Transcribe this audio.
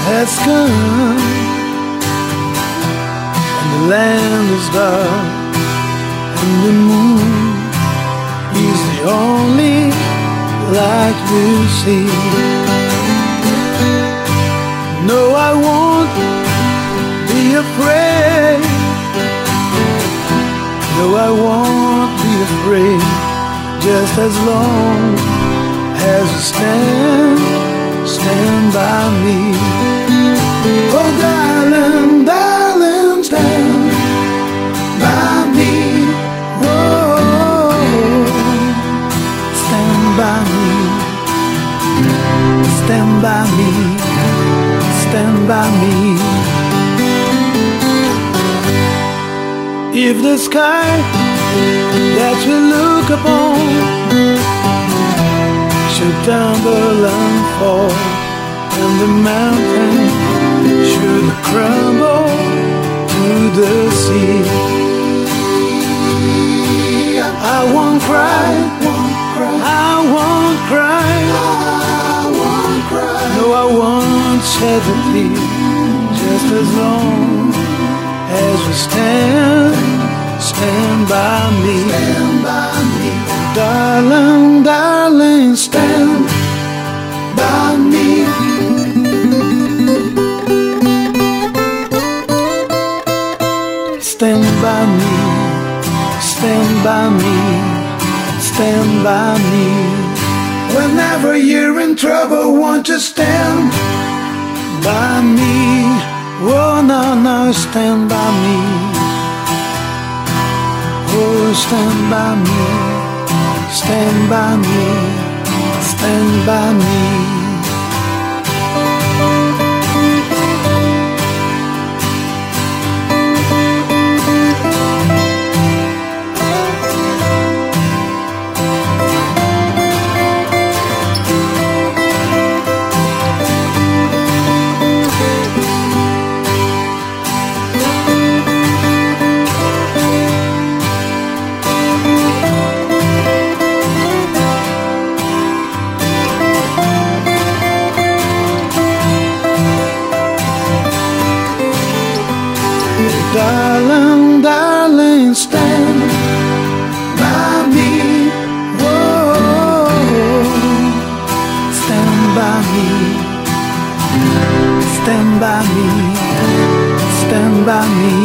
has come, and the land is dark, and the moon is the only light we'll see. No, I won't be afraid. No, I won't be afraid, just as long as you stand by me. Oh, darling, darling, stand by me. Oh, stand by me. Stand by me. Stand by me. If the sky that we look upon should tumble and fall, and the mountain should crumble to the sea, I won't cry, I won't cry, no, I won't shed a tear, just as long as you stand by me. Stand by me. Darling, darling, stand by me. Stand by me. Stand by me. Stand by me. Whenever you're in trouble, won't you stand by me? Oh, no, no, stand by me. Oh, stand by me. Stand by me. Stand by me. Darling, darling, stand by me. Whoa, stand by me. Stand by me. Stand by me.